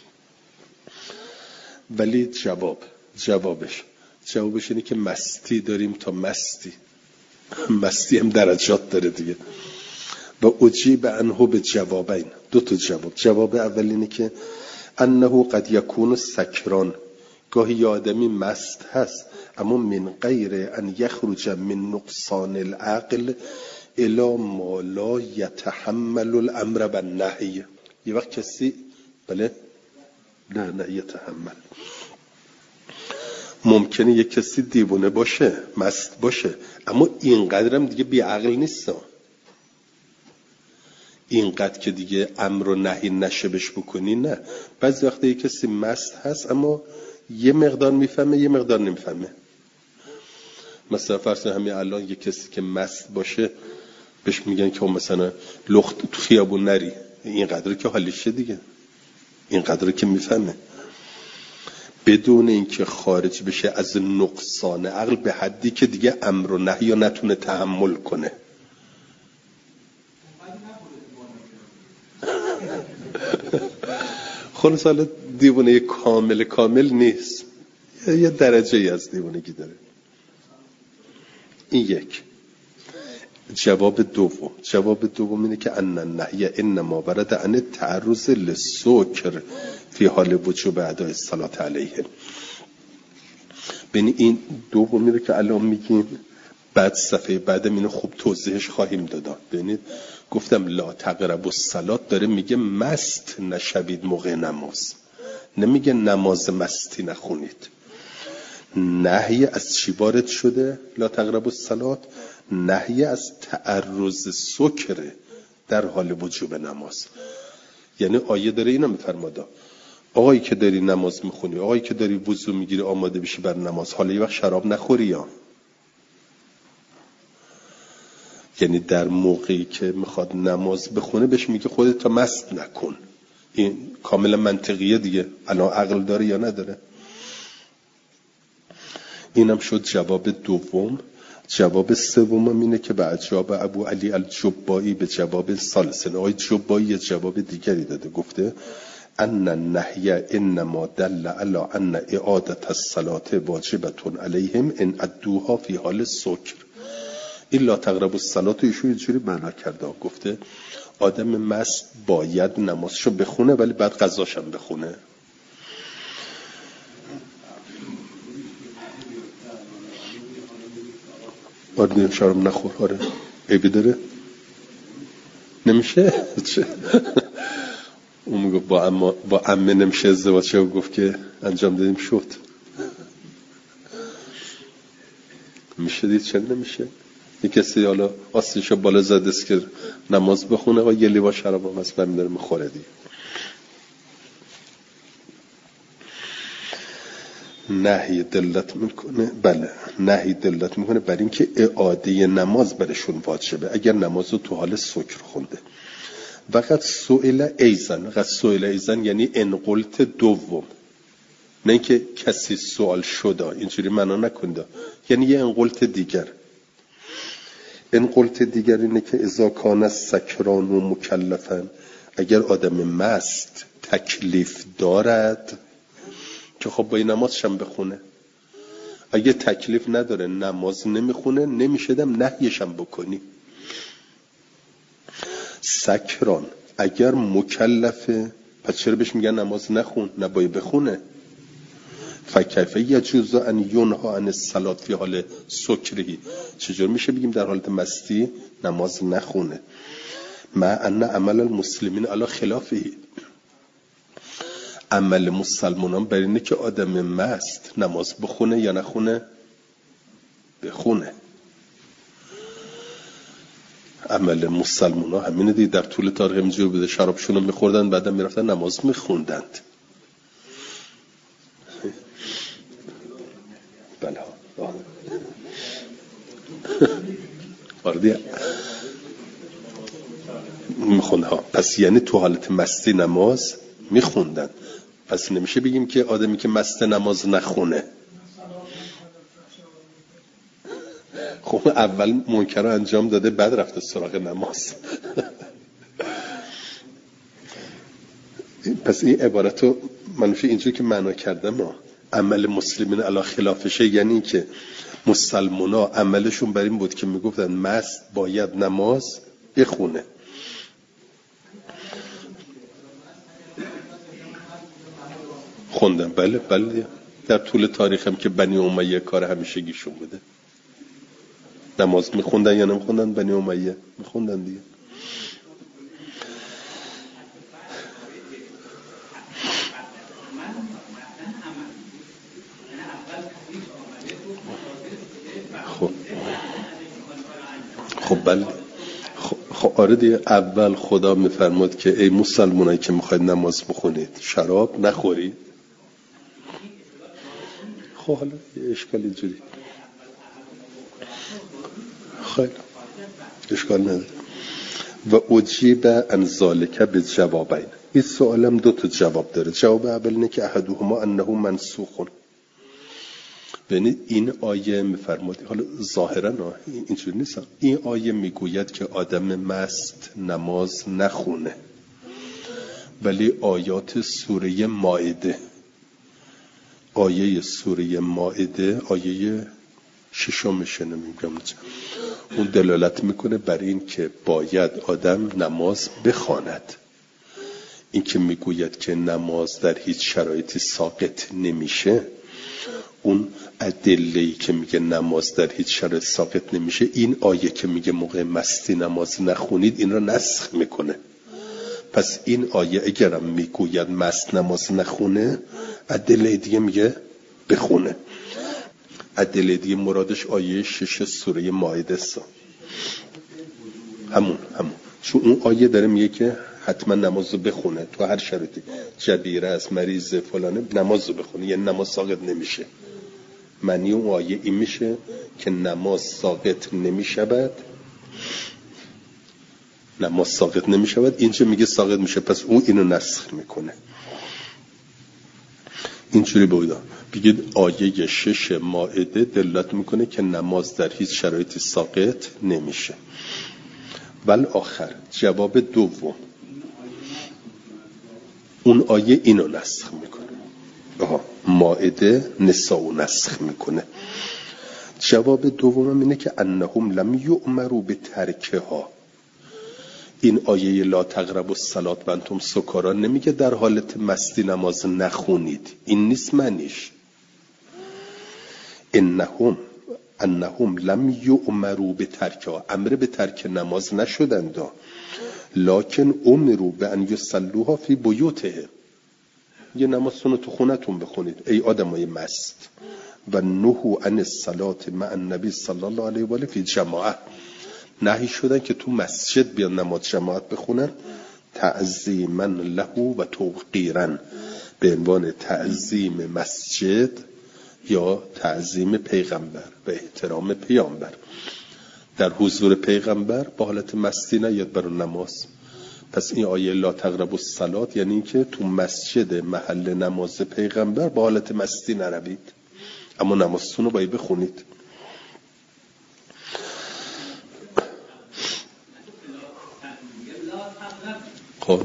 ولی جواب جوابش جوابش اینه که مستی داریم تا مستی مستی هم درجات داره دیگه. و اجیب عنه به جوابین، دو تا جواب. جواب اول اینه که انه قد یکون سکران، گاهی آدمی مست هست اما من غیر ان یخرج من نقصان العقل الی ما لا یتحمل الامر بالنهی. یه وقت کسی بله نه نه یتحمل، ممکنه یک کسی دیوانه باشه، مست باشه، اما اینقدرم دیگه بی عقل نیست، اینقدر که دیگه امر و نهی نشه بش بکنی. نه، بعضی وقتا یک کسی مست هست اما یه مقدار میفهمه یه مقدار نمیفهمه. مثلا فرض همین الان یک کسی که مست باشه بهش میگن که مثلا لخت تو خیابون نری، اینقدر که حالیشه دیگه، اینقدر که میفهمه بدون اینکه خارج بشه از نقصان عقل به حدی که دیگه امر و نهی یا نتونه تحمل کنه. خلاص حالا دیوانه کامل کامل نیست، یه درجه ای از دیوانگی داره. این یک. جواب دوم جواب دوم اینه که ان النهی انما ورد عن تعرض للسکر فی حال وجوب اداء الصلاة علیه. ببین این دوم میره که الان میگیم، بعد صفحه بعدم اینو خوب توضیحش خواهیم داد. ببینید گفتم لا تقربوا الصلاة داره میگه مست نشوید موقع نماز، نمیگه نماز مستی نخونید. نهی از چی وارد شده؟ لا تقربوا الصلاة نهی از تعرض سکر در حال وجوب نماز. یعنی آیه داره اینو میفرماده آقایی که داری نماز میخونی، آقایی که داری وضو میگیری آماده بشی بر نماز، حالا یه وقت شراب نخوری یا؟ یعنی در موقعی که میخواد نماز بخونه بهش میگه خودت تا مست نکن. این کاملا منطقیه دیگه. الان عقل داره یا نداره؟ اینم شد جواب دوم. جواب سوم اینه که بعد جواب ابو علی الجبایی به جواب ثالثه. آقای جبایی جواب دیگری داده، گفته ان النهی انما دل علی ان اعاده الصلاه واجبه علیهم ان ادوها فی حال سکر. الا تقربوا الصلاه ایشون اینجوری معنا کرده، گفته آدم مست باید نمازشو بخونه ولی بعد قضاشم بخونه. آره شرم نخور، آره عیبی داره؟ نمیشه؟ اون میگه با اما با عمه نمیشه ازدواج شه و گفت که انجام دادیم شد. میشه دید چه نمیشه؟ یک کسی حالا آستینشو بالا زده است که نماز بخونه و یه لیوان شراب هم از برمی داره میخوره دیگه. نهی دلت میکنه، بله نهی دلت میکنه بر این که اعاده نماز برشون واجبه اگر نمازو تو حال سکر خونده. وقت سئل ایزن، وقت سئل ایزن یعنی انقلت دوم، نه اینکه کسی سوال شده، اینجوری معنا نکنده، یعنی یه انقلت دیگر. انقلت دیگر اینه که اذا کان سکران و مکلفن، اگر آدم مست تکلیف دارد که خب با این نمازش هم بخونه، اگه تکلیف نداره نماز نمیخونه، نمیشدم نهیشم بکنی. سکران اگر مکلفه پس چرا بهش میگن نماز نخون؟ نباید بخونه. فکیف یجوز ان ینهی عن الصلاة فی حال سکری، چجور میشه بگیم در حالت مستی نماز نخونه؟ مع ان عمل المسلمین علی خلافه، عمل مسلمانان بر اینه که آدم مست نماز بخونه یا نخونه؟ بخونه. عمل مسلمانان همینه دیگه، در طول تاریخ اینجوری بوده، شرابشون رو میخوردن بعدم میرفتن نماز میخوندند. بله ها آردی میخونده ها. پس یعنی تو حالت مستی نماز میخوندن. پس نمیشه بگیم که آدمی که مست نماز نخونه. خب اول منکر رو انجام داده بعد رفته سراغ نماز. پس این عبارت رو منوشه اینجور که معنا کردم ما عمل مسلمین علی خلافشه، یعنی که مسلمان ها عملشون بر این بود که میگفتن مست باید نماز بخونه. خوندن بله بله، در طول تاریخ هم که بنی امیه کار همیشگیشون بوده. نماز میخوندن یا نمیخوندن؟ بنی امیه میخوندن دیگه. خب خب بله خب, خب آره دیگه. اول خدا میفرماد که ای مسلمانایی که میخواید نماز بخونید شراب نخورید. خب حالا یه اشکال اینجوری خیلی اشکال نداره. و اجیب عن ذلک به جوابین، این سوالم دو تا جواب داره. جواب اول اینه که احدهما انه منسوخ، ببینید این آیه میفرماد، حالا ظاهرا اینجوری نیست، این آیه میگوید که آدم مست نماز نخونه، ولی آیات سوره مائده، آیه سوره مائده آیه ششمش نمیگم، اون دلالت میکنه بر این که باید آدم نماز بخواند. این که میگوید که نماز در هیچ شرایطی ساقط نمیشه، اون ادله‌ای که میگه نماز در هیچ شرایط ساقط نمیشه، این آیه که میگه موقع مستی نماز نخونید این را نسخ میکنه. پس این آیه اگرم میگوید مست نماز نخونه، ادله دیگه میگه بخونه. ادله دیگه مرادش آیه شش سوره مائده است، همون همون چون اون آیه داره میگه که حتما نماز رو بخونه تو هر شرایطی، جبیره است، مریض فلانه، نماز رو بخونه، یعنی نماز ساقط نمیشه. معنی اون آیه این میشه که نماز ساقط نمیشود، نماز ساقط نمیشود، اینجا میگه ساقط میشه، پس اون اینو نسخ میکنه. اینجوری بودا بگید آیه شش مائده دلالت میکنه که نماز در هیچ شرایطی ساقط نمیشه. ول آخر جواب دوم، اون آیه اینو نسخ میکنه. آها، مائده نساء نسخ میکنه. جواب دوم اینه که انهم لم یؤمروا بترکها. این آیه لا تقربوا الصلاة و انتم سکارا نمیگه در حالت مستی نماز نخونید، این نیست معنیش. انهم انهم لم یؤمروا بترکها، امر به ترک نماز نشدند، لکن امروا بان یصلوها فی بیوتهم، یه نمازتون رو تو خونتون بخونید ای آدمای مست. و نهوا عن الصلاة مع النبی صلی الله علیه و آله فی جماعه، نهی شدن که تو مسجد بیان نماز جماعت بخونن، تعظیما له و توقیرا، به عنوان تعظیم مسجد یا تعظیم پیغمبر و احترام پیامبر. در حضور پیغمبر با حالت مستی نیاد برای نماز. پس این آیه لا تقربوا الصلاة یعنی این که تو مسجد محل نماز پیغمبر با حالت مستی نروید، اما نمازتون رو باید بخونید. خب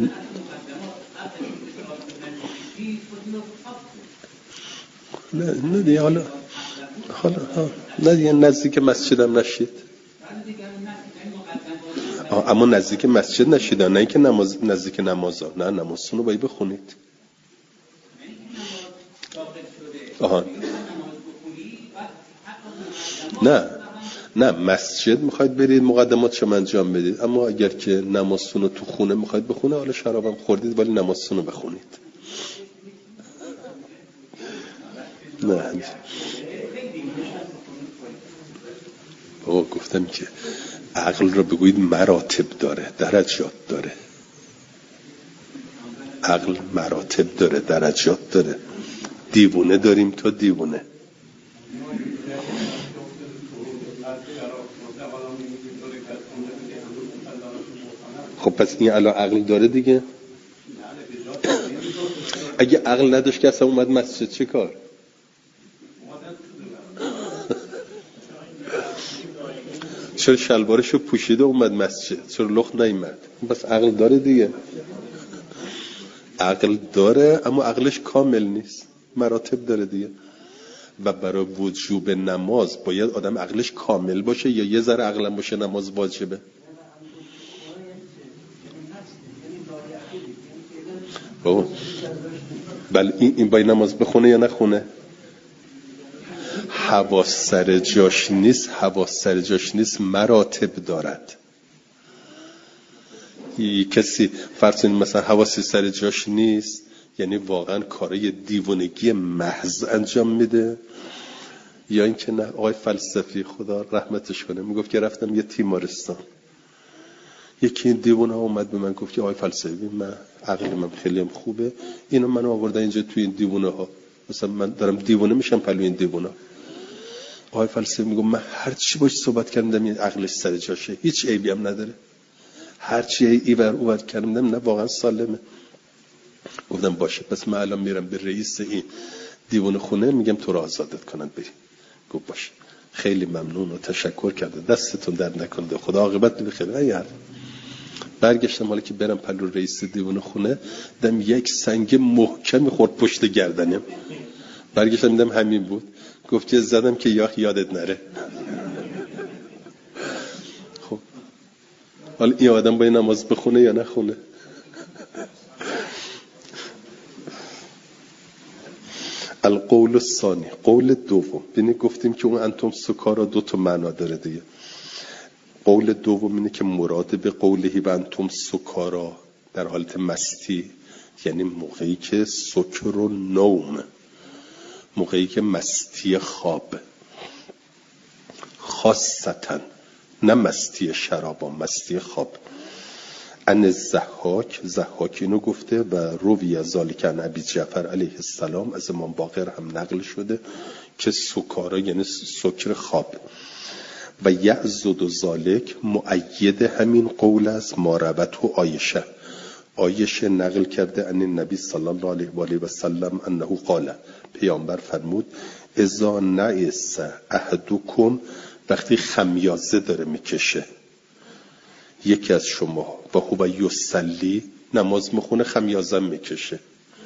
نه نه دیگه، حالا حالا نه دیگه نزدیک مسجدم نشید. اما نزدیک مسجد نشیدن، نه اینکه نماز نزدیک نمازا، نه نمازتون رو باید بخونید. آها نه نه مسجد میخواید برید مقدماتشو انجام بدید، اما اگر که نمازتون رو تو خونه میخواید بخونه، حالا شرابم خوردید ولی نمازتون رو بخونید. نه بابا گفتم که عقل رو بگویید مراتب داره، درجات داره. عقل مراتب داره، درجات داره. دیوونه داریم تا دیوونه. خب پس این الان عقل داره دیگه. اگه عقل نداشت که اصلا اومد مسجد چه کار؟ چرا شلوارشو پوشیده اومد مسجد؟ چرا لخت نیامد؟ بس عقل داره دیگه. عقل داره اما عقلش کامل نیست، مراتب داره دیگه. و برای وجوب نماز باید آدم عقلش کامل باشه یا یه ذره عقلم باشه نماز واجبه؟ بله این باید نماز بخونه یا نخونه؟ حواس سر جاش نیست، حواس سر جاش نیست، مراتب دارد. کسی فرض کنید مثلا حواسی سر جاش نیست، یعنی واقعا کارای دیوونگی محض انجام میده، یا اینکه نه آقای فلسفی خدا رحمتش کنه میگفت که رفتم یه تیمارستان، یکی این دیوونه ها اومد به من گفت که آقای فلسفی من عقل من خیلی هم خوبه، اینو من آوردن اینجا توی این دیوونه ها، مثلا من دارم دیوونه میشم پلو این دیوونه. آقای فلسفی میگفت من هر چی باش صحبت کردم این عقلش سر جاشه، هیچ عیبی هم نداره، هر چی ایور اوور کردم نه واقعا سالمه. گفتم باشه پس من الان میرم به رئیس این دیوونه خونه میگم تو رو آزادت کنن بری. گفت باشه خیلی ممنون و تشکر کرده، دستتون درد نکنه، خدا عاقبت بخیر. یار برگشتم حالا که برم پلو رئیس دیوونه خونه دم یک سنگ محکمی خورد پشت گردنم. برگشتم دیدم همین بود. گفت که زدم که یا یادت نره. خب حالا این آدم باید نماز بخونه یا نخونه؟ القول الثانی، قول دوم. ببین گفتیم که اون انتم سکارا دو تا معنا داره دیگه. قول دوم اینه که مراد به قولهی و انتم سکارا در حالت مستی، یعنی موقعی که سکر و نوم، موقعی که مستی خواب، خاصتا نه مستی شراب، مستی خواب. ان الضحاک، ضحاک اینو گفته و روی ذالک عن ابی جعفر علیه السلام، از امام باقر هم نقل شده که سکارا یعنی سکر خواب. و یعضد ذالک مؤید همین قول است ما روته عایشه، عایشه نقل کرده ان النبی صلی الله علیه و آله و سلم انه قال، پیامبر فرمود اذا نعس احدکم، وقتی خمیازه داره میکشه یکی از شما و هو یصلی، نماز میخونه خمیازه میکشه،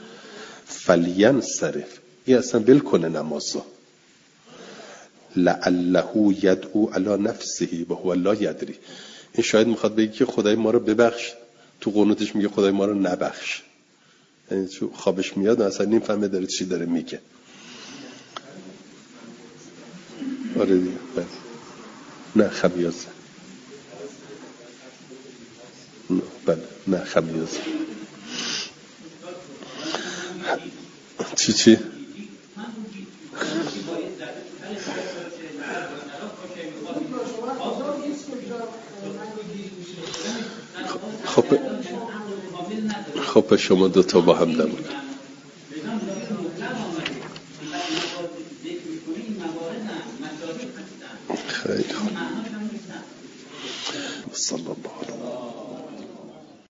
فلینصرف، این اصلا ول کنه نمازو، لعله یدعو علی نفسه و هو لا یدری، این شاید میخواد بگه که خدای ما رو ببخش، تو قنوتش میگه خدای ما رو نبخش، یعنی تو خوابش میاد اصلا نمیفهمه داره چی داره میگه. آره دیگه. نه خمیازه، بله نه خمیازه. چی چی؟ خب خب شما دوتا با هم دمون. خیلی خوب. صلی الله علیه